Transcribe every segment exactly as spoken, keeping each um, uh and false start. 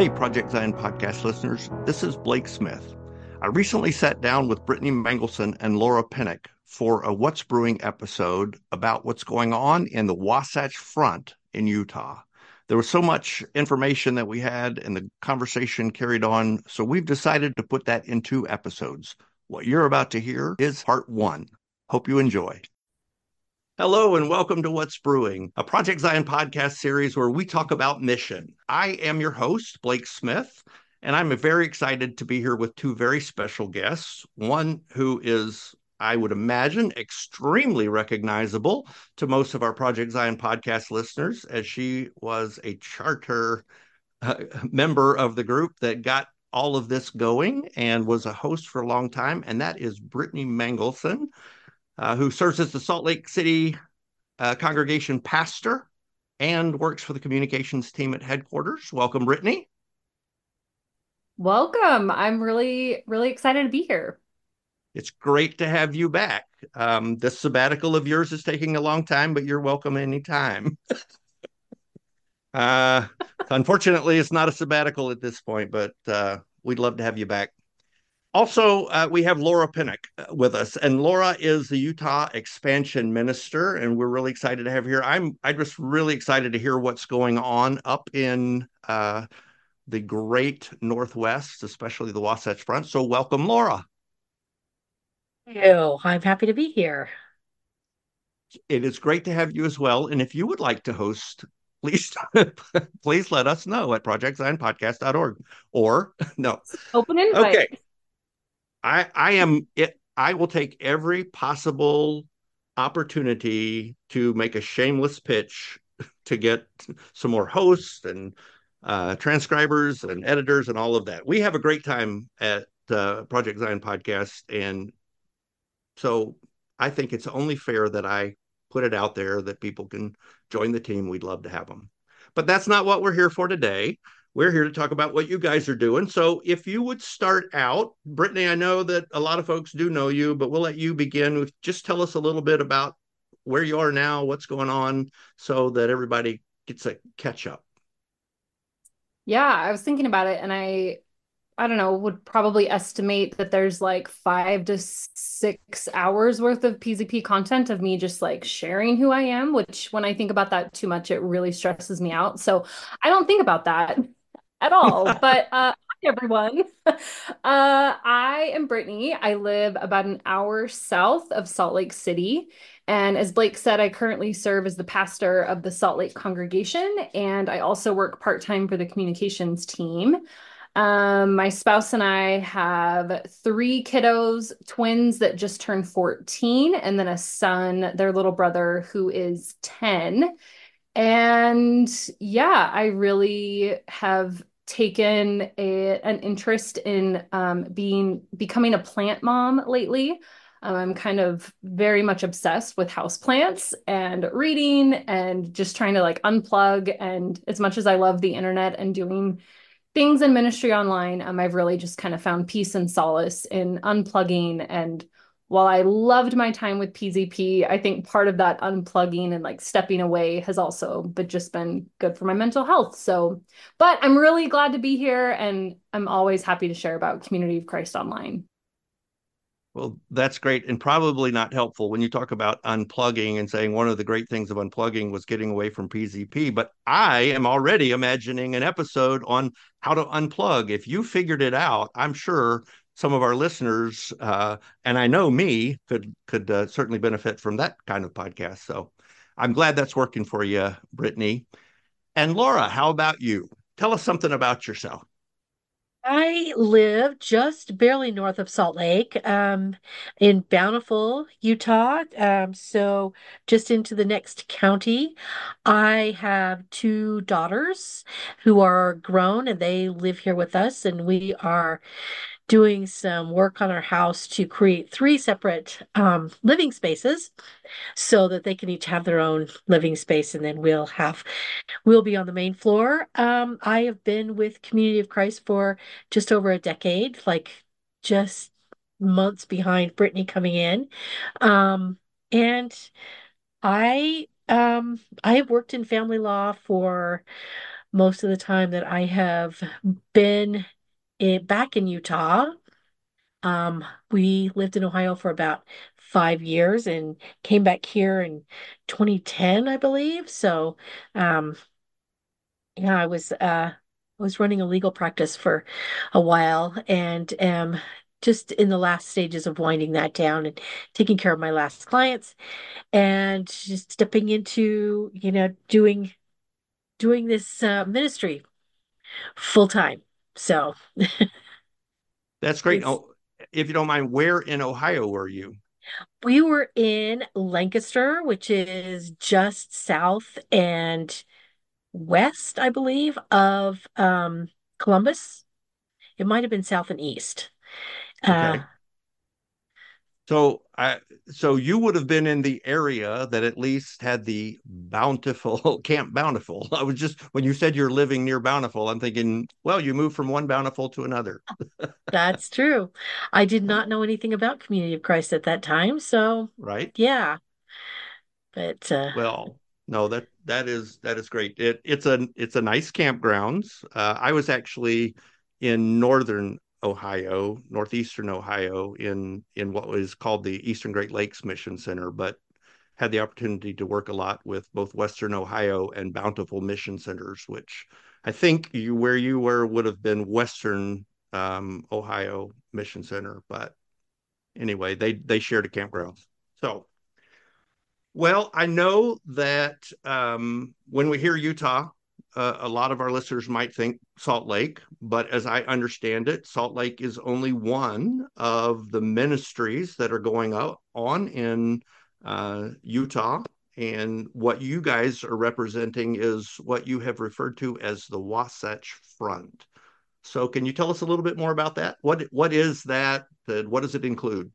Hey, Project Zion podcast listeners, this is Blake Smith. I recently sat down with Brittany Mangelson and Laura Pinnock for a What's Brewing episode about what's going on in the Wasatch Front in Utah. There was so much information that we had, and the conversation carried on, so we've decided to put that in two episodes. What you're about to hear is part one. Hope you enjoy. Hello and welcome to What's Brewing, a Project Zion podcast series where we talk about mission. I am your host, Blake Smith, and I'm very excited to be here with two very special guests. One who is, I would imagine, extremely recognizable to most of our Project Zion podcast listeners, as she was a charter uh, member of the group that got all of this going and was a host for a long time, and that is Brittany Mangelson. Uh, who serves as the Salt Lake City uh, congregation pastor and works for the communications team at headquarters. Welcome, Brittany. Welcome. I'm really, really excited to be here. It's great to have you back. Um, this sabbatical of yours is taking a long time, but you're welcome anytime. uh, unfortunately, it's not a sabbatical at this point, but uh, we'd love to have you back. Also, uh, we have Laura Pinnock with us, and Laura is the Utah Expansion Minister, and we're really excited to have her here. I'm I'm just really excited to hear what's going on up in uh, the great Northwest, especially the Wasatch Front. So welcome, Laura. You. I'm happy to be here. It is great to have you as well. And if you would like to host, please please let us know at project zion podcast dot org. Or no. Open invite. Okay. I I am it. I will take every possible opportunity to make a shameless pitch to get some more hosts and uh, transcribers and editors and all of that. We have a great time at uh, Project Zion Podcast, and so I think it's only fair that I put it out there that people can join the team. We'd love to have them. But that's not what we're here for today. We're here to talk about what you guys are doing. So if you would start out, Brittany, I know that a lot of folks do know you, but we'll let you begin with just tell us a little bit about where you are now, what's going on, so that everybody gets a catch up. Yeah, I was thinking about it, and I, I don't know, would probably estimate that there's like five to six hours worth of P Z P content of me just like sharing who I am, which when I think about that too much, it really stresses me out. So I don't think about that at all. But uh, hi, everyone. uh, I am Brittany. I live about an hour south of Salt Lake City. And as Blake said, I currently serve as the pastor of the Salt Lake congregation, and I also work part-time for the communications team. Um, my spouse and I have three kiddos, twins that just turned fourteen, and then a son, their little brother, who is ten. And yeah, I really have taken a, an interest in um, being becoming a plant mom lately. Um, I'm kind of very much obsessed with houseplants and reading and just trying to like unplug. And as much as I love the internet and doing things in ministry online, um, I've really just kind of found peace and solace in unplugging. And while I loved my time with P Z P, I think part of that unplugging and like stepping away has also but just been good for my mental health. So, but I'm really glad to be here, and I'm always happy to share about Community of Christ online. Well, that's great and probably not helpful when you talk about unplugging and saying one of the great things of unplugging was getting away from P Z P. But I am already imagining an episode on how to unplug. If you figured it out, I'm sure some of our listeners, uh, and I know me, could could uh, certainly benefit from that kind of podcast. So I'm glad that's working for you, Brittany. And Laura, how about you? Tell us something about yourself. I live just barely north of Salt Lake, um, in Bountiful, Utah. Um, so just into the next county. I have two daughters who are grown and they live here with us, and we are doing some work on our house to create three separate um, living spaces so that they can each have their own living space, and then we'll have we'll be on the main floor. Um, I have been with Community of Christ for just over a decade, like just months behind Brittany coming in. Um, and I um I have worked in family law for most of the time that I have been in, back in Utah. Um, we lived in Ohio for about five years and came back here in twenty ten, I believe. So, um, yeah, I was uh, I was running a legal practice for a while and am just in the last stages of winding that down and taking care of my last clients and just stepping into, you know, doing doing this uh, ministry full time. So That's great. it's Oh, if you don't mind, where in Ohio were you? we were in Lancaster, which is just south and west, I believe, of um, Columbus. It might have been south and east. Uh, Okay. So I so you would have been in the area that at least had the Bountiful Camp Bountiful. I was just when you said you're living near Bountiful, I'm thinking, well, you moved from one Bountiful to another, that's true. I did not know anything about Community of Christ at that time, so right? yeah. But uh, Well, no, that that is that is great. It it's a it's a nice campgrounds. Uh, I was actually in northern Ohio, northeastern Ohio, in in what was called the Eastern Great Lakes Mission Center, but had the opportunity to work a lot with both Western Ohio and Bountiful Mission Centers, which I think you where you were would have been Western um, Ohio Mission Center, but anyway, they they shared a campground. So well, I know that um, when we hear Utah, uh, a lot of our listeners might think Salt Lake, but as I understand it, Salt Lake is only one of the ministries that are going up on in uh, Utah. And what you guys are representing is what you have referred to as the Wasatch Front. So, can you tell us a little bit more about that? What what is that? Uh, what does it include?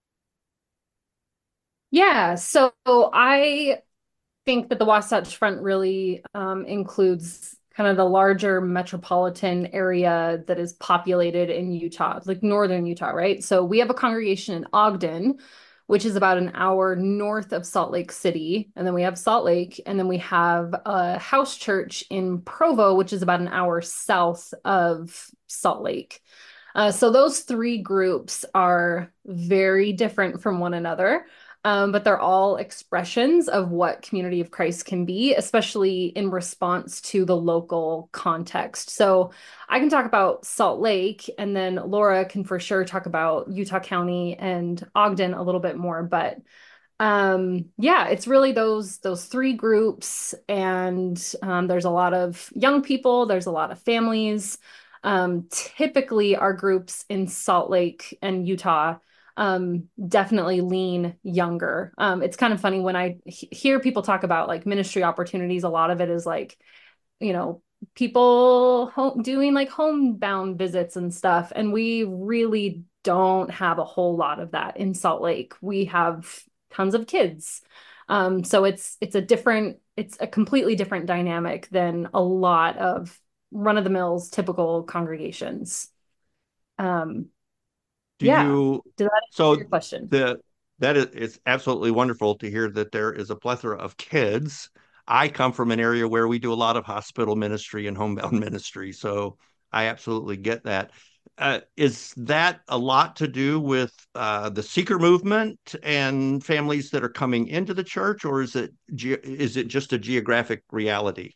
Yeah, so I think that the Wasatch Front really um, includes kind of the larger metropolitan area that is populated in Utah, like northern Utah, right? So we have a congregation in Ogden, which is about an hour north of Salt Lake City. And then we have Salt Lake, and then we have a house church in Provo, which is about an hour south of Salt Lake. Uh, so those three groups are very different from one another. Um, but they're all expressions of what Community of Christ can be, especially in response to the local context. So I can talk about Salt Lake, and then Laura can for sure talk about Utah County and Ogden a little bit more. But um, yeah, it's really those those three groups, and um, there's a lot of young people, there's a lot of families. Um, typically, our groups in Salt Lake and Utah um definitely lean younger. Um it's kind of funny when I he hear people talk about like ministry opportunities, a lot of it is like, you know, people home doing like homebound visits and stuff, and we really don't have a whole lot of that in Salt Lake. We have tons of kids. Um so it's it's a different it's a completely different dynamic than a lot of run-of-the-mills typical congregations. Um Do yeah. you Did that answer so your question? the that is it's absolutely wonderful to hear that there is a plethora of kids. I come from an area where we do a lot of hospital ministry and homebound ministry, so I absolutely get that. Uh, is that a lot to do with uh, the seeker movement and families that are coming into the church, or is it is it just a geographic reality?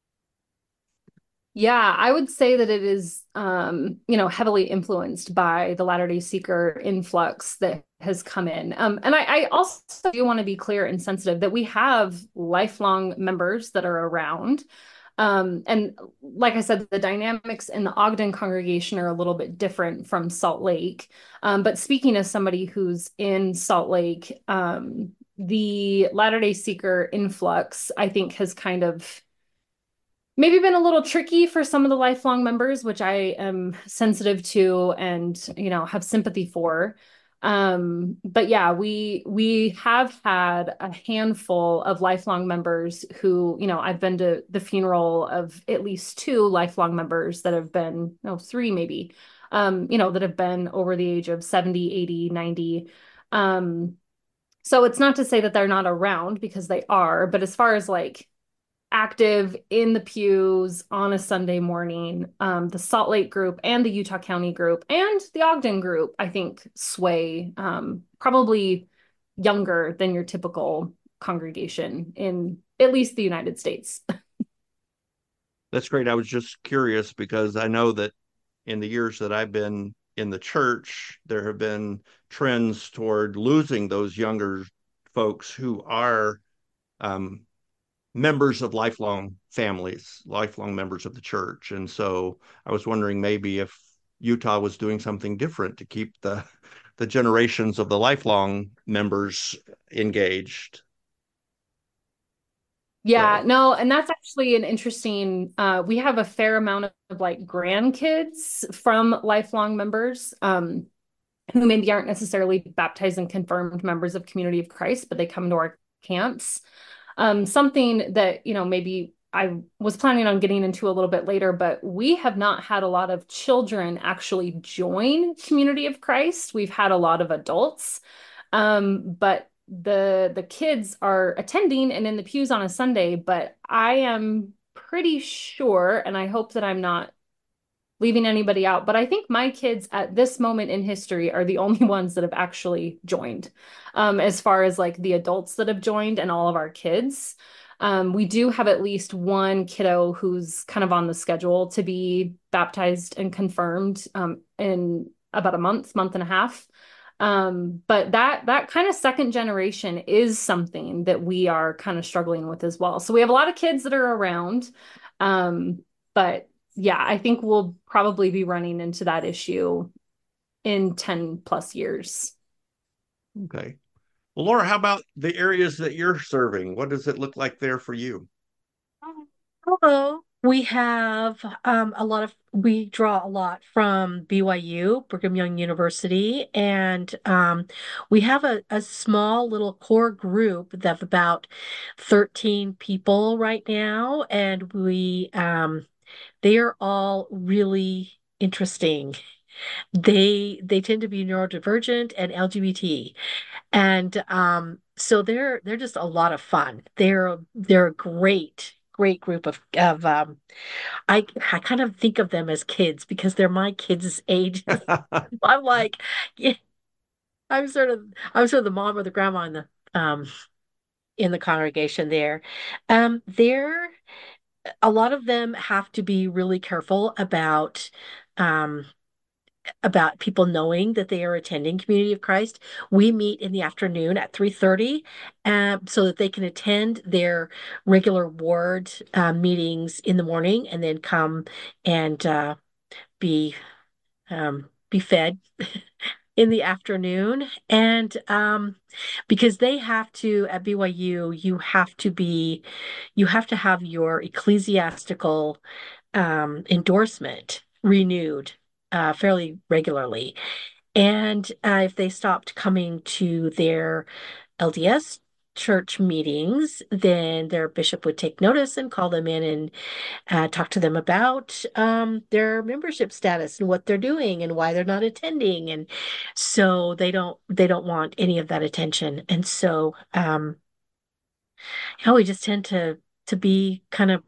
Yeah, I would say that it is, um, you know, heavily influenced by the Latter-day Seeker influx that has come in. Um, and I, I also do want to be clear and sensitive that we have lifelong members that are around. Um, and like I said, the dynamics in the Ogden congregation are a little bit different from Salt Lake. Um, but speaking as somebody who's in Salt Lake, um, the Latter-day Seeker influx, I think, has kind of maybe been a little tricky for some of the lifelong members, which I am sensitive to and, you know, have sympathy for. Um, but yeah, we we have had a handful of lifelong members who, you know, I've been to the funeral of at least two lifelong members that have been, no, three maybe, um, you know, that have been over the age of seventy, eighty, ninety. Um, so it's not to say that they're not around because they are, but as far as like active in the pews on a Sunday morning. Um, the Salt Lake group and the Utah County group and the Ogden group, I think, sway um, probably younger than your typical congregation in at least the United States. That's great. I was just curious because I know that in the years that I've been in the church, there have been trends toward losing those younger folks who are um, members of lifelong families, lifelong members of the church. And so I was wondering maybe if Utah was doing something different to keep the the generations of the lifelong members engaged. Yeah, So, no, and that's actually an interesting, uh, we have a fair amount of, of like grandkids from lifelong members, um, who maybe aren't necessarily baptized and confirmed members of Community of Christ, but they come to our camps. Um, something that, you know, maybe I was planning on getting into a little bit later, but we have not had a lot of children actually join Community of Christ. We've had a lot of adults. Um, but the the kids are attending and in the pews on a Sunday, but I am pretty sure, and I hope that I'm not leaving anybody out, but I think my kids at this moment in history are the only ones that have actually joined. Um, as far as like the adults that have joined and all of our kids. Um, we do have at least one kiddo who's kind of on the schedule to be baptized and confirmed um, in about a month, month and a half. Um, but that that kind of second generation is something that we are kind of struggling with as well. So we have a lot of kids that are around, um, but yeah, I think we'll probably be running into that issue in ten plus years. okay. Well, Laura, how about the areas that you're serving? What does it look like there for you? Hello. We have um, a lot of, we draw a lot from B Y U, Brigham Young University, and um, we have a, a small little core group of about thirteen people right now, and we um, they are all really interesting. They they tend to be neurodivergent and L G B T. And um, so they're they're just a lot of fun. They're they're a great, great group of of um I I kind of think of them as kids because they're my kids' age. I'm like, yeah, I'm sort of I'm sort of the mom or the grandma in the um in the congregation there. Um, they're a lot of them have to be really careful about um about people knowing that they are attending Community of Christ. We meet in the afternoon at three thirty um, so that they can attend their regular ward uh, meetings in the morning and then come and uh, be um, be fed in the afternoon. And um, because they have to, at B Y U, you have to be, you have to have your ecclesiastical um, endorsement renewed uh, fairly regularly. And uh, if they stopped coming to their L D S church meetings, then their bishop would take notice and call them in and uh, talk to them about um, their membership status and what they're doing and why they're not attending. And so they don't they don't want any of that attention. And so um, yeah, we just tend to to be kind of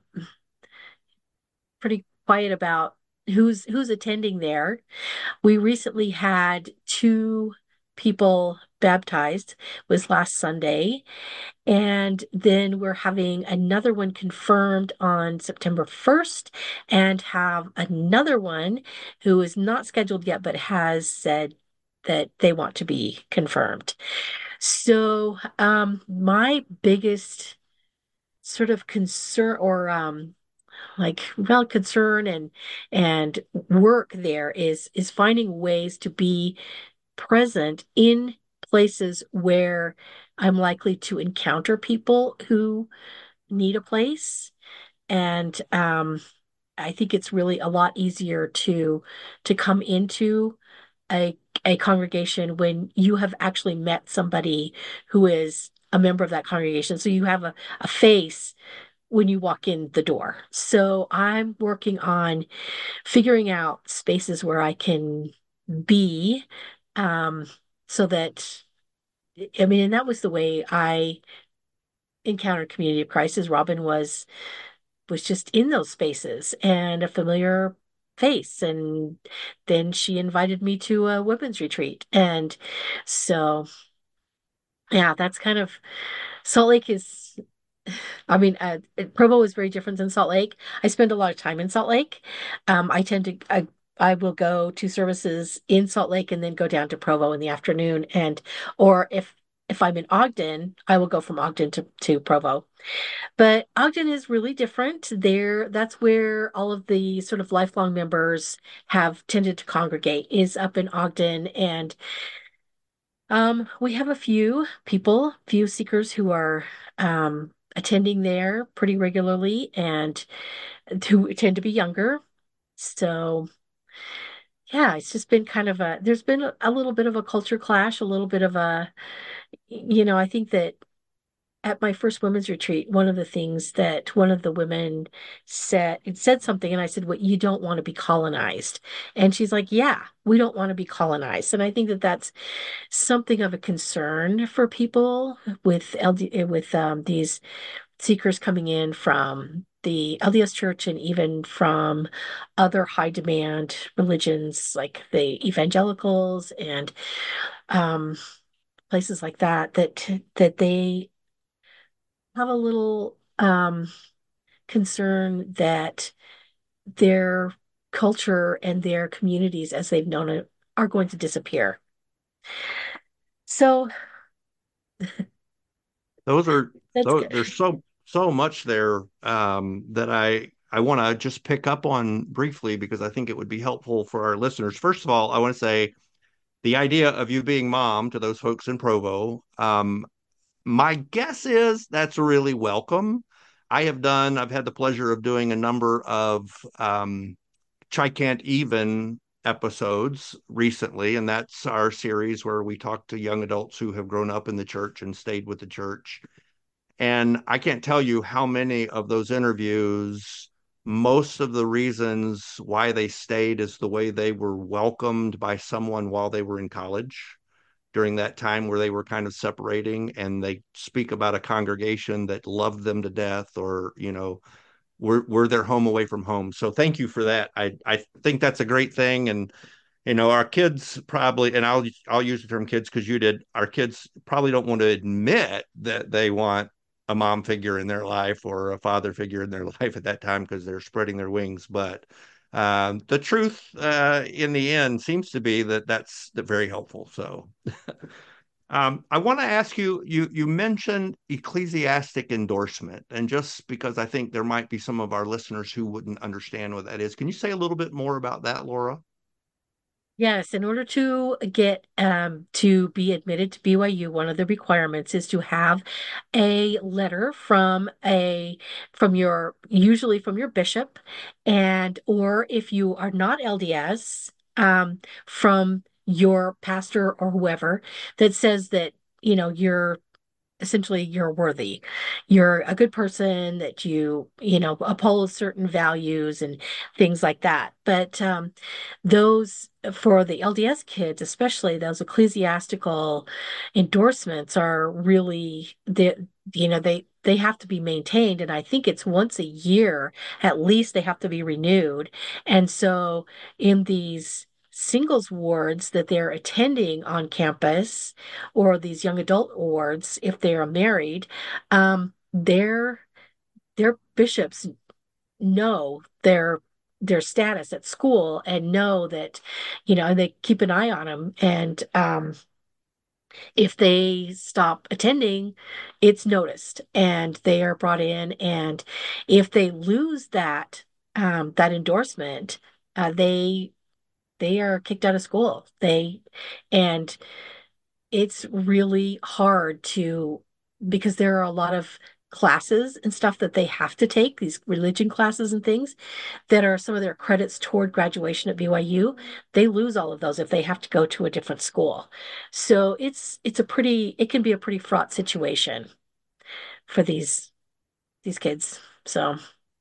pretty quiet about who's who's attending there. We recently had two people baptized, it was last Sunday, and then we're having another one confirmed on September first and have another one who is not scheduled yet but has said that they want to be confirmed. So, um, my biggest sort of concern or um like real concern and and work there is is finding ways to be present in places where I'm likely to encounter people who need a place. And um, I think it's really a lot easier to to come into a a congregation when you have actually met somebody who is a member of that congregation. So you have a, a face when you walk in the door. So I'm working on figuring out spaces where I can be, um, so that I mean, and that was the way I encountered Community of Christ is Robin was was just in those spaces and a familiar face. And then she invited me to a women's retreat. And so, yeah, that's kind of Salt Lake is, I mean, uh, Provo is very different than Salt Lake. I spend a lot of time in Salt Lake. Um, I tend to, I, I will go to services in Salt Lake and then go down to Provo in the afternoon. And, or if, if I'm in Ogden, I will go from Ogden to, to Provo. But Ogden is really different. There, that's where all of the sort of lifelong members have tended to congregate, is up in Ogden. And um, we have a few people, few seekers who are um, attending there pretty regularly and who tend to be younger. So, yeah, it's just been kind of a, there's been a, a little bit of a culture clash, a little bit of a, you know, I think that at my first women's retreat, one of the things that one of the women said, it said something, and I said, "What, you don't want to be colonized?" And she's like, "Yeah, we don't want to be colonized." And I think that that's something of a concern for people with L D with um, these seekers coming in from the L D S Church and even from other high demand religions like the evangelicals and um, places like that. That that they have a little um, concern that their culture and their communities as they've known it are going to disappear. So Those are that's those, good. there's so so much there um, that I I want to just pick up on briefly because I think it would be helpful for our listeners. First of all, I want to say the idea of you being mom to those folks in Provo. Um, my guess is that's really welcome. I have done, I've had the pleasure of doing a number of um, Chi Can't Even episodes recently, and that's our series where we talk to young adults who have grown up in the church and stayed with the church. And I can't tell you how many of those interviews, most of the reasons why they stayed is the way they were welcomed by someone while they were in college during that time where they were kind of separating, and they speak about a congregation that loved them to death, or you know were were their home away from home. So thank you for that. I I think that's a great thing. And you know our kids probably, and I'll I'll use the term kids because you did, our kids probably don't want to admit that they want a mom figure in their life or a father figure in their life at that time because they're spreading their wings. But um, the truth uh, in the end seems to be that that's very helpful. So um, I want to ask you, you you mentioned ecclesiastic endorsement, and just because I think there might be some of our listeners who wouldn't understand what that is, can you say a little bit more about that, Laura? Yes, in order to get um, to be admitted to B Y U, one of the requirements is to have a letter from a from your usually from your bishop, and or if you are not L D S, um, from your pastor or whoever that says that you know you're essentially you're worthy. You're a good person, that you, you know, uphold certain values and things like that. But um, those for the L D S kids, especially those ecclesiastical endorsements are really the you know they they have to be maintained, and I think it's once a year at least they have to be renewed. And so in these singles wards that they're attending on campus or these young adult wards, if they are married, um, their their bishops know their their status at school and know that, you know, and they keep an eye on them. And um, if they stop attending, it's noticed and they are brought in. And if they lose that um, that endorsement, uh, they they are kicked out of school. They and it's really hard to because there are a lot of classes and stuff that they have to take, these religion classes and things that are some of their credits toward graduation at B Y U. They lose all of those if they have to go to a different school. So it's it's a pretty it can be a pretty fraught situation for these these kids. So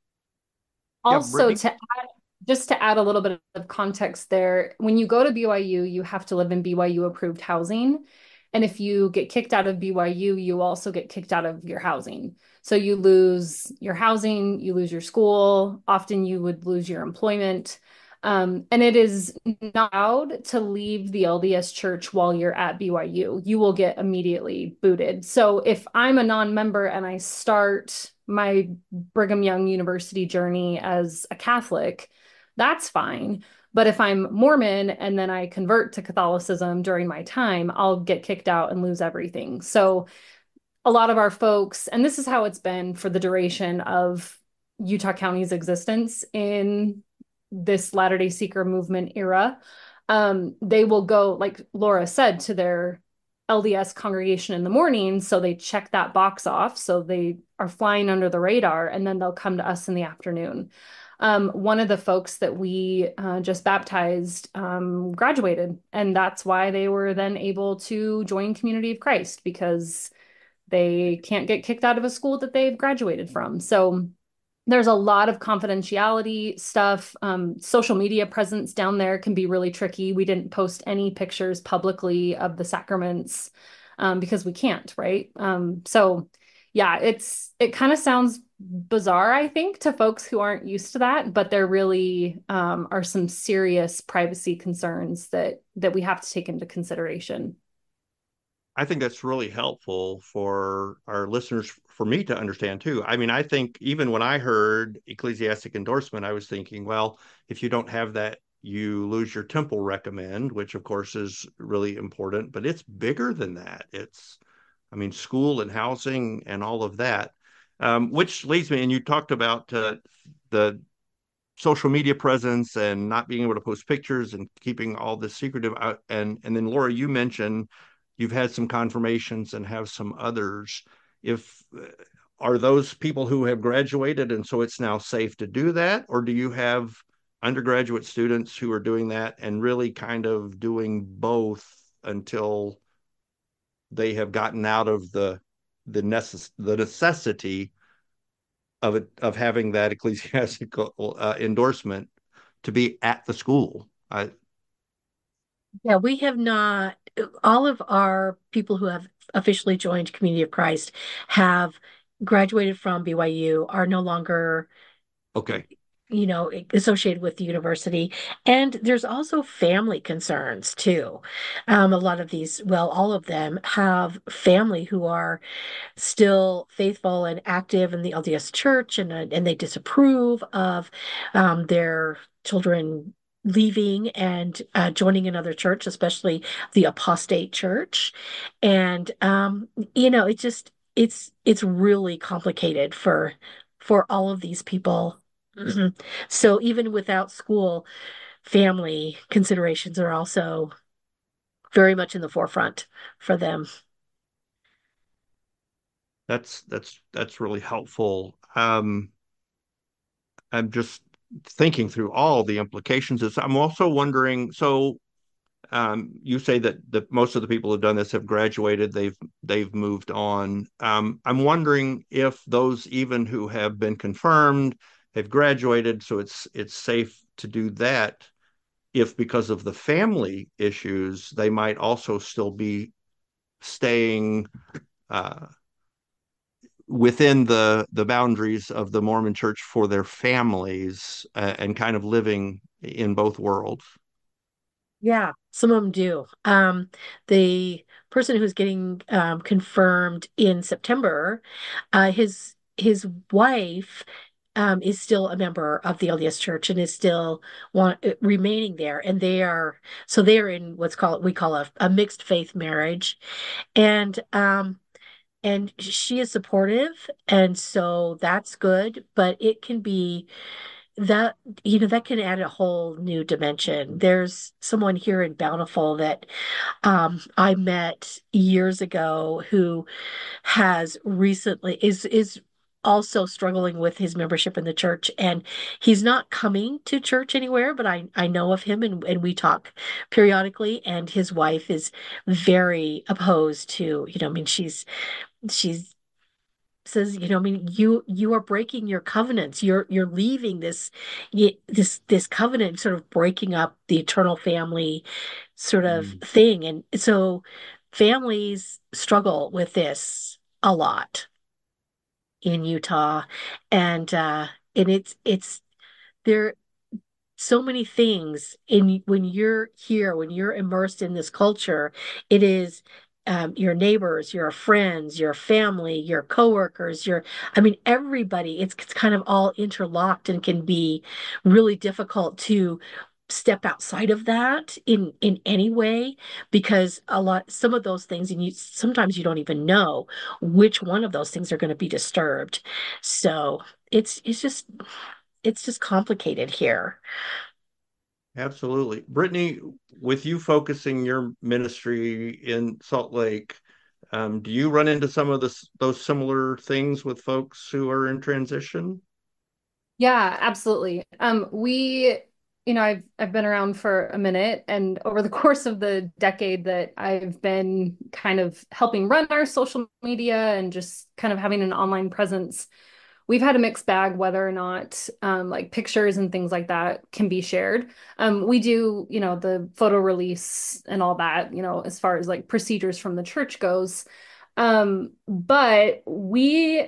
Yeah, Also, Brittany. to add, just to add a little bit of context there, when you go to B Y U, you have to live in B Y U approved housing. And if you get kicked out of B Y U, you also get kicked out of your housing. So you lose your housing, you lose your school, often you would lose your employment. Um, and it is not allowed to leave the L D S church while you're at B Y U. You will get immediately booted. So if I'm a non-member and I start my Brigham Young University journey as a Catholic, that's fine. But if I'm Mormon and then I convert to Catholicism during my time, I'll get kicked out and lose everything. So a lot of our folks, and this is how it's been for the duration of Utah County's existence in this Latter-day Seeker movement era, um, they will go, like Laura said, to their L D S congregation in the morning. So they check that box off. So they are flying under the radar, and then they'll come to us in the afternoon. Um, one of the folks that we uh, just baptized um, graduated, and that's why they were then able to join Community of Christ, because they can't get kicked out of a school that they've graduated from. So there's a lot of confidentiality stuff. Um, social media presence down there can be really tricky. We didn't post any pictures publicly of the sacraments um, because we can't, right? Um, so yeah, it's it kind of sounds bizarre, I think, to folks who aren't used to that, but there really um, are some serious privacy concerns that that we have to take into consideration. I think that's really helpful for our listeners, for me to understand too. I mean, I think even when I heard ecclesiastic endorsement, I was thinking, well, if you don't have that, you lose your temple recommend, which of course is really important, but it's bigger than that. It's, I mean, school and housing and all of that, um, which leads me, and you talked about uh, the social media presence and not being able to post pictures and keeping all this secretive out. And, and then Laura, you mentioned you've had some confirmations and have some others. If are those people who have graduated and so it's now safe to do that, or do you have undergraduate students who are doing that and really kind of doing both until they have gotten out of the the necess- the necessity of it, of having that ecclesiastical uh, endorsement to be at the school? I, Yeah, we have not, all of our people who have officially joined Community of Christ have graduated from B Y U, are no longer, okay. you know, associated with the university. And there's also family concerns too. Um, a lot of these, well, all of them have family who are still faithful and active in the L D S church, and uh, and they disapprove of um, their children leaving and uh, joining another church, especially the apostate church. And um, you know, it just it's it's really complicated for for all of these people. So even without school, family considerations are also very much in the forefront for them. That's that's that's really helpful. Um, I'm just thinking through all the implications. I'm also wondering, so um, you say that the most of the people who've done this have graduated, they've they've moved on. Um, I'm wondering if those even who have been confirmed have graduated, so it's it's safe to do that. If because of the family issues, they might also still be staying uh, within the the boundaries of the Mormon Church for their families uh, and kind of living in both worlds. Yeah, some of them do. Um, the person who's getting um, confirmed in September, uh, his his wife um, is still a member of the L D S Church and is still want, uh, remaining there, and they are so they are in what's called we call a, a mixed faith marriage, and um, and she is supportive, and so that's good, but it can be that you know that can add a whole new dimension. There's someone here in Bountiful that um, I met years ago who has recently is is also struggling with his membership in the church, and he's not coming to church anywhere, but I I know of him, and, and we talk periodically, and his wife is very opposed to, you know, I mean, she's she's says, you know, I mean, you you are breaking your covenants. You're you're leaving this y- this this covenant, sort of breaking up the eternal family sort of Mm. thing. And so families struggle with this a lot in Utah, and uh, and it's it's there so many things in when you're here, when you're immersed in this culture, it is um, your neighbors, your friends, your family, your coworkers, your, I mean, everybody, it's, it's kind of all interlocked and can be really difficult to step outside of that in in any way because a lot some of those things and you sometimes you don't even know which one of those things are going to be disturbed. So it's it's just it's just complicated here. Absolutely. Brittany, with you focusing your ministry in Salt Lake, um, do you run into some of this, those similar things with folks who are in transition? Yeah, absolutely. Um, we, you know, I've I've been around for a minute, and over the course of the decade that I've been kind of helping run our social media and just kind of having an online presence, we've had a mixed bag whether or not um, like pictures and things like that can be shared. Um, we do, you know, the photo release and all that, you know, as far as like procedures from the church goes. Um, but we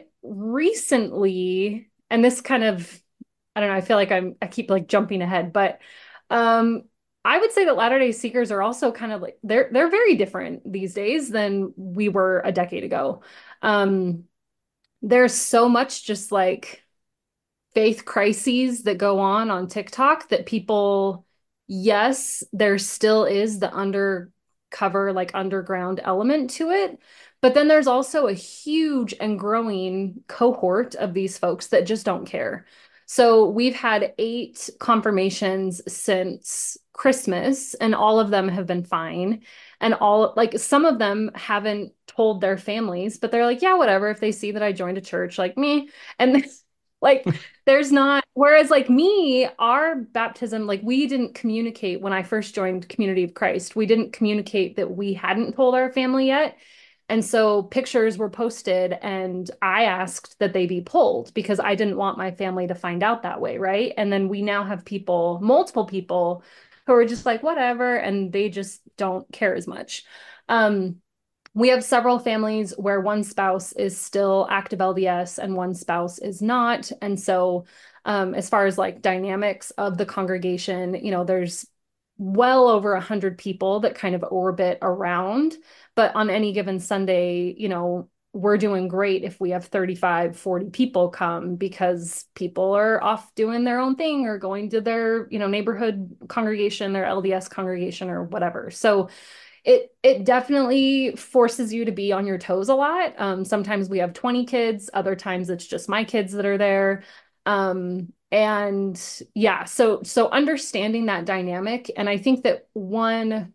recently, and this kind of, I don't know, I feel like I'm, I keep like jumping ahead, but um, I would say that Latter-day Seekers are also kind of like, they're, they're very different these days than we were a decade ago. Um, there's so much just like faith crises that go on on TikTok that people, yes, there still is the undercover, like underground element to it. But then there's also a huge and growing cohort of these folks that just don't care. So we've had eight confirmations since Christmas, and all of them have been fine. And all like some of them haven't told their families, but they're like, yeah, whatever. If they see that I joined a church, like me. And like there's not, whereas like me, our baptism, like we didn't communicate when I first joined Community of Christ. We didn't communicate that we hadn't told our family yet. And so pictures were posted and I asked that they be pulled because I didn't want my family to find out that way, right? And then we now have people, multiple people who are just like, whatever, and they just don't care as much. Um, we have several families where one spouse is still active L D S and one spouse is not. And so um, as far as like dynamics of the congregation, you know, there's well over a hundred people that kind of orbit around, but on any given Sunday, you know, we're doing great if we have thirty-five, forty people come because people are off doing their own thing or going to their, you know, neighborhood congregation, their L D S congregation or whatever. So it it definitely forces you to be on your toes a lot. Um, sometimes we have twenty kids, other times it's just my kids that are there. Um, and yeah, so so understanding that dynamic, and I think that one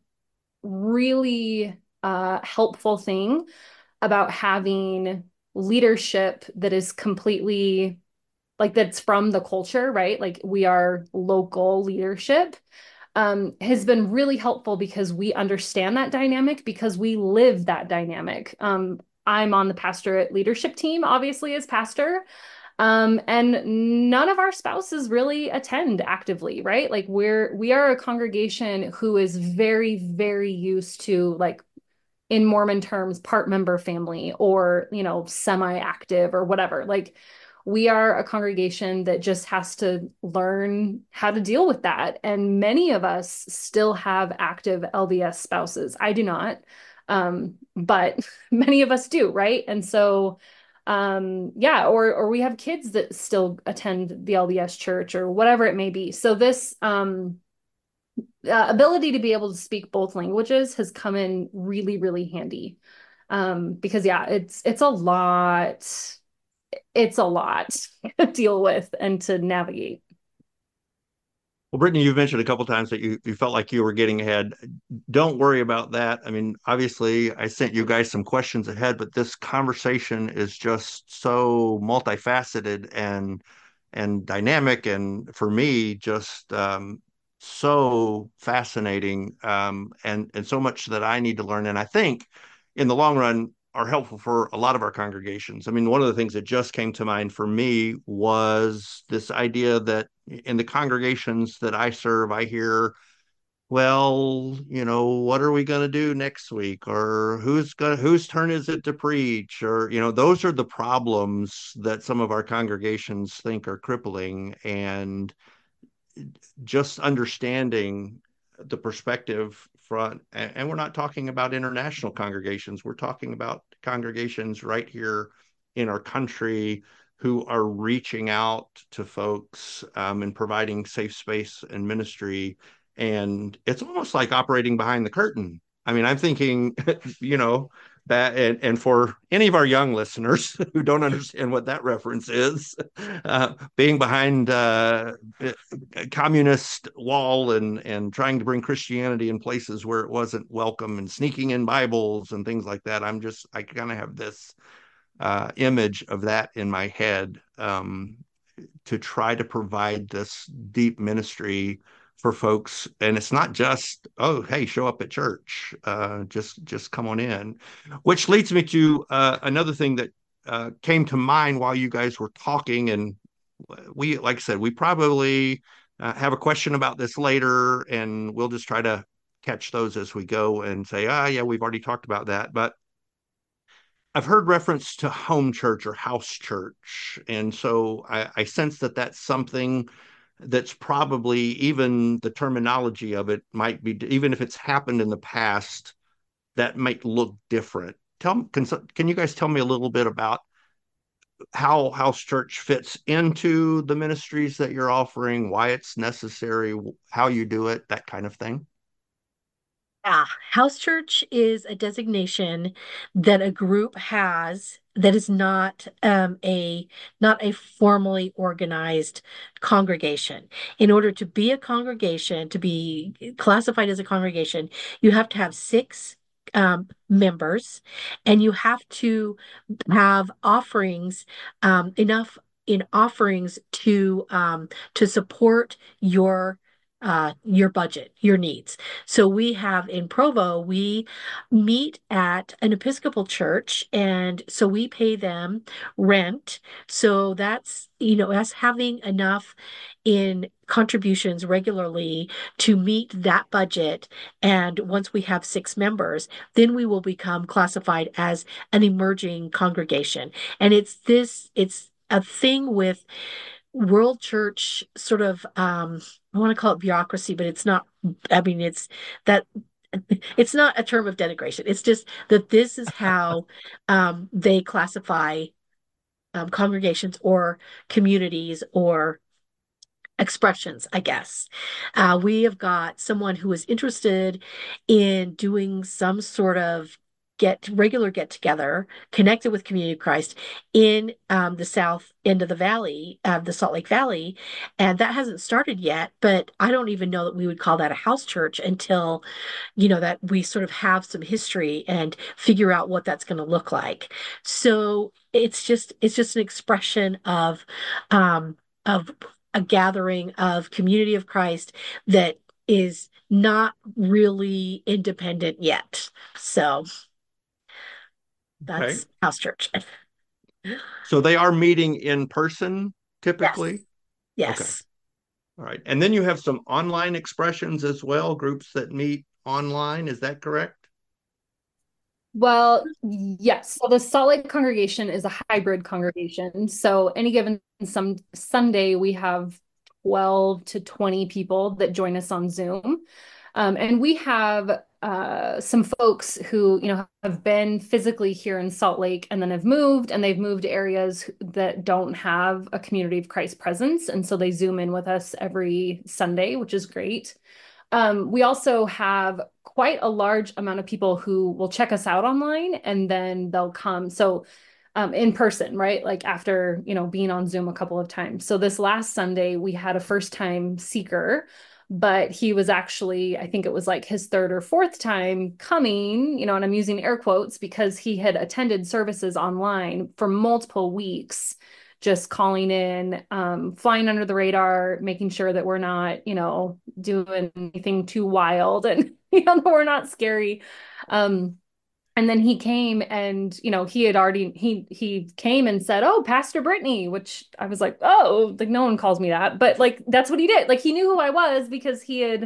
really uh, helpful thing about having leadership that is completely like that's from the culture, right? Like we are local leadership um, has been really helpful because we understand that dynamic because we live that dynamic. Um, I'm on the pastorate leadership team, obviously, as pastor. Um, and none of our spouses really attend actively, right? Like we're we are a congregation who is very, very used to like in Mormon terms, part member family or, you know, semi-active or whatever. Like we are a congregation that just has to learn how to deal with that. And many of us still have active L D S spouses. I do not, um, but many of us do, right? And so, um, yeah, or or we have kids that still attend the L D S church or whatever it may be. So this um, uh, ability to be able to speak both languages has come in really, really handy. Um, because yeah, it's it's a lot it's a lot to deal with and to navigate. Well, Brittany, you've mentioned a couple of times that you, you felt like you were getting ahead. Don't worry about that. I mean, obviously, I sent you guys some questions ahead, but this conversation is just so multifaceted and and dynamic, and for me, just um, so fascinating, um, and and so much that I need to learn. And I think, in the long run, are helpful for a lot of our congregations. I mean, one of the things that just came to mind for me was this idea that in the congregations that I serve, I hear well, you know, what are we going to do next week? Or who's going to, whose turn is it to preach? Or, you know, those are the problems that some of our congregations think are crippling. And just understanding the perspective front, and, and we're not talking about international congregations, we're talking about congregations right here in our country who are reaching out to folks um, and providing safe space and ministry. And it's almost like operating behind the curtain. I mean, I'm thinking, you know, that, and, and for any of our young listeners who don't understand what that reference is, uh, being behind uh, a communist wall and and trying to bring Christianity in places where it wasn't welcome and sneaking in Bibles and things like that. I'm just, I kind of have this uh, image of that in my head, um, to try to provide this deep ministry for folks. And it's not just, oh, hey, show up at church, uh, just just come on in. Which leads me to uh, another thing that uh, came to mind while you guys were talking. And we, like I said, we probably uh, have a question about this later, and we'll just try to catch those as we go and say, ah, yeah, we've already talked about that. But I've heard reference to home church or house church. And so I, I sense that that's something that's probably, even the terminology of it might be, even if it's happened in the past, that might look different. Tell can, can you guys tell me a little bit about how house church fits into the ministries that you're offering, why it's necessary, how you do it, that kind of thing? Yeah, house church is a designation that a group has that is not um, a not a formally organized congregation. In order to be a congregation, to be classified as a congregation, you have to have six um, members, and you have to have offerings, um, enough in offerings to um, to support your uh, your budget, your needs. So we have in Provo, we meet at an Episcopal church, and so we pay them rent. So that's, you know, us having enough in contributions regularly to meet that budget. And once we have six members, then we will become classified as an emerging congregation. And it's this, it's a thing with world church sort of, um I want to call it bureaucracy, but it's not. I mean, it's that it's not a term of denigration. It's just that this is how um they classify um, congregations or communities or expressions, I guess. Uh, we have got someone who is interested in doing some sort of get regular get together, connected with Community of Christ in um, the south end of the valley, uh, the Salt Lake Valley, and that hasn't started yet. But I don't even know that we would call that a house church until, you know, that we sort of have some history and figure out what that's going to look like. So it's just it's just an expression of um, of a gathering of Community of Christ that is not really independent yet. So Okay. that's house church. So they are meeting in person typically? Yes. Okay. Yes. All right. And then you have some online expressions as well, groups that meet online. Is that correct? Well, yes. So the Salt Lake congregation is a hybrid congregation. So any given some Sunday, we have twelve to twenty people that join us on Zoom. Um, and we have uh, some folks who, you know, have been physically here in Salt Lake and then have moved, and they've moved to areas that don't have a Community of Christ presence. And so they Zoom in with us every Sunday, which is great. Um, we also have quite a large amount of people who will check us out online and then they'll come. So um, in person, right? Like after, you know, being on Zoom a couple of times. So this last Sunday, we had a first time seeker, but he was actually, I think it was like his third or fourth time coming, you know, and I'm using air quotes because he had attended services online for multiple weeks, just calling in, um, flying under the radar, making sure that we're not, you know, doing anything too wild and, you know, that we're not scary. Um, and then he came and, you know, he had already, he, he came and said, "Oh, Pastor Brittany," which I was like, "Oh, like no one calls me that." But like, that's what he did. Like he knew who I was because he had,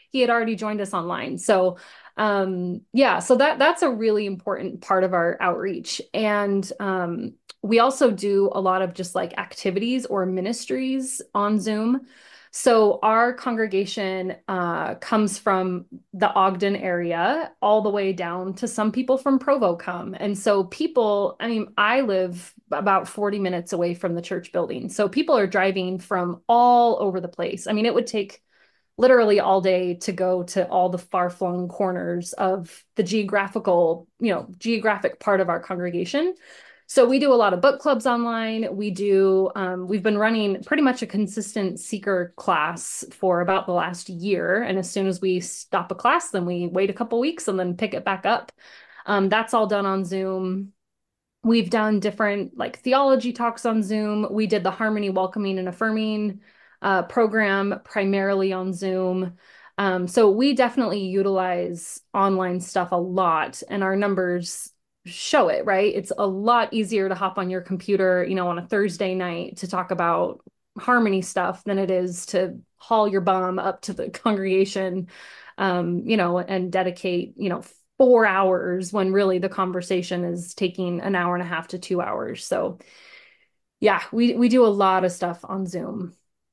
he had already joined us online. So um, yeah, so that that's a really important part of our outreach. And um, we also do a lot of just like activities or ministries on Zoom. So our congregation uh, comes from the Ogden area all the way down to some people from Provo come. And so people, I mean, I live about forty minutes away from the church building. So people are driving from all over the place. I mean, it would take literally all day to go to all the far-flung corners of the geographical, you know, geographic part of our congregation. So we do a lot of book clubs online. We do, um, we've been running pretty much a consistent seeker class for about the last year. And as soon as we stop a class, then we wait a couple weeks and then pick it back up. Um, that's all done on Zoom. We've done different like theology talks on Zoom. We did the Harmony Welcoming and Affirming uh, program primarily on Zoom. Um, so we definitely utilize online stuff a lot, and our numbers show it, right? It's a lot easier to hop on your computer, you know, on a Thursday night to talk about Harmony stuff than it is to haul your bum up to the congregation, um, you know, and dedicate, you know, four hours when really the conversation is taking an hour and a half to two hours. So yeah, we, we do a lot of stuff on Zoom.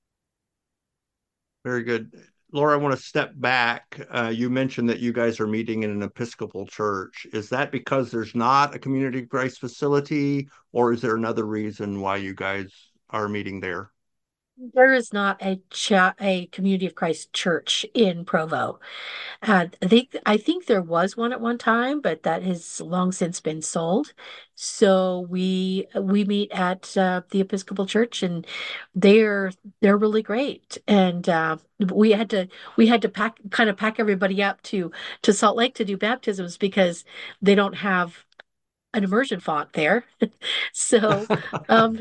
Very good. Laura, I want to step back. Uh, you mentioned that you guys are meeting in an Episcopal church. Is that because there's not a Community of Christ facility, or is there another reason why you guys are meeting there? There is not a cha a Community of Christ church in Provo. Uh, I think I think there was one at one time, but that has long since been sold. So we we meet at uh, the Episcopal Church, and they're they're really great. And uh, we had to we had to pack kind of pack everybody up to to Salt Lake to do baptisms because they don't have an immersion font there. So um,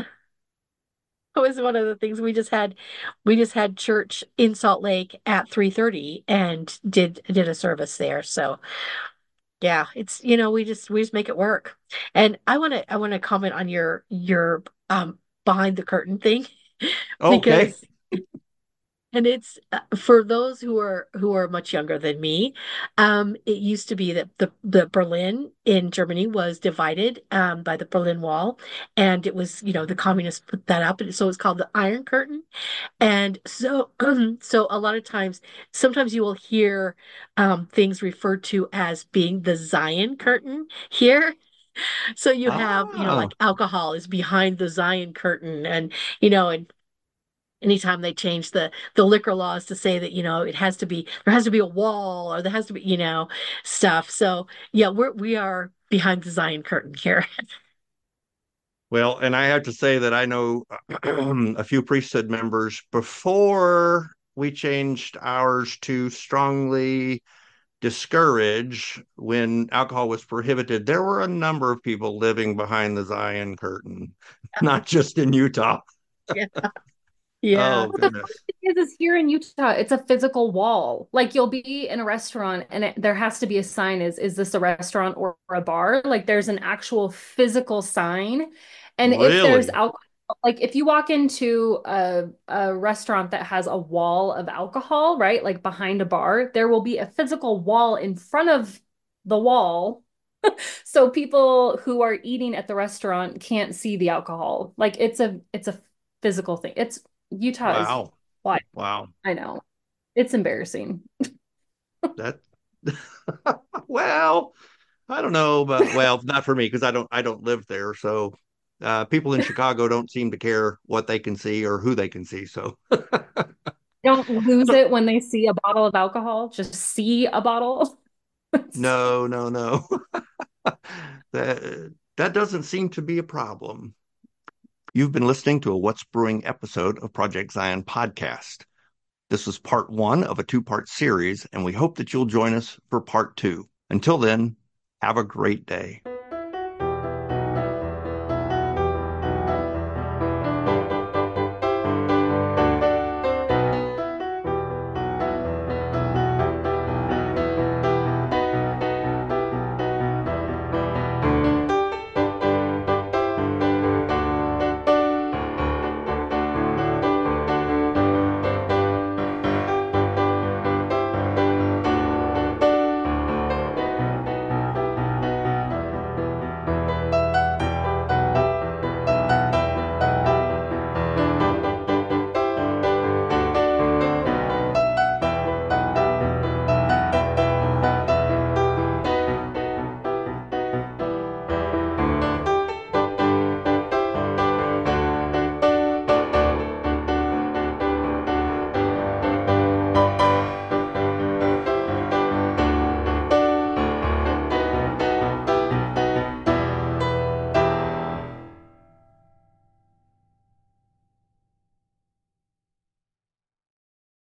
was one of the things we just had we just had church in Salt Lake at three thirty and did did a service there. So yeah, it's you know, we just we just make it work. And I want to I want to comment on your your um behind the curtain thing Okay. because and it's uh, for those who are who are much younger than me. Um, it used to be that the the Berlin in Germany was divided um, by the Berlin Wall, and it was you know the communists put that up, and so it's called the Iron Curtain. And so so a lot of times, sometimes you will hear um, things referred to as being the Zion Curtain here. So you have you know Oh, like alcohol is behind the Zion Curtain, and you know and anytime they change the the liquor laws to say that you know it has to be there has to be a wall or there has to be you know stuff. So yeah, we're we are behind the Zion curtain here. well, and I have to say that I know a few priesthood members before we changed ours to strongly discourage when alcohol was prohibited. There were a number of people living behind the Zion curtain, not just in Utah. Yeah. Yeah. Oh, What the goodness. is is here in Utah, it's a physical wall. Like you'll be in a restaurant and it, there has to be a sign is is this a restaurant or a bar? Like there's an actual physical sign. And if there's Really? alcohol, like if you walk into a a restaurant that has a wall of alcohol, right? Like behind a bar, there will be a physical wall in front of the wall. So people who are eating at the restaurant can't see the alcohol. Like it's a it's a physical thing. It's Utah is Wow. why Wow. I know. It's embarrassing. That well, I don't know, but well, not for me because I don't I don't live there. So uh, people in Chicago don't seem to care what they can see or who they can see. So Don't lose it when they see a bottle of alcohol. Just see a bottle. no, no, no. that that doesn't seem to be a problem. You've been listening to a What's Brewing episode of Project Zion podcast. This is part one of a two-part series, and we hope that you'll join us for part two. Until then, have a great day.